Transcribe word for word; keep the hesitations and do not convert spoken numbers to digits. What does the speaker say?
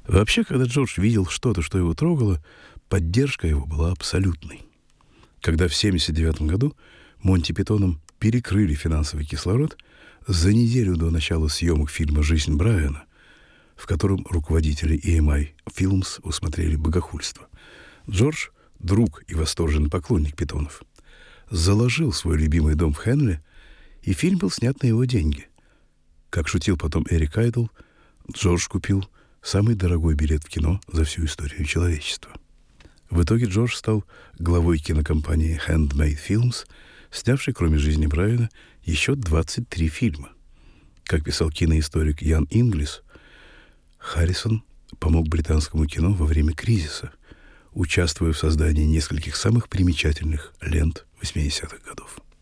Вообще, когда Джордж видел что-то, что его трогало, поддержка его была абсолютной. Когда в семьдесят девятом году Монти Питоном перекрыли финансовый кислород, за неделю до начала съемок фильма «Жизнь Брайана», в котором руководители и эм ай Films усмотрели богохульство, Джордж, друг и восторженный поклонник Питонов, заложил свой любимый дом в Хенли, и фильм был снят на его деньги. Как шутил потом Эрик Айдл, Джордж купил самый дорогой билет в кино за всю историю человечества. В итоге Джордж стал главой кинокомпании Handmade Films, снявшей, кроме «Жизни Брайана», еще двадцать три фильма. Как писал киноисторик Ян Инглис, Харрисон помог британскому кино во время кризиса, участвуя в создании нескольких самых примечательных лент восьмидесятых годов.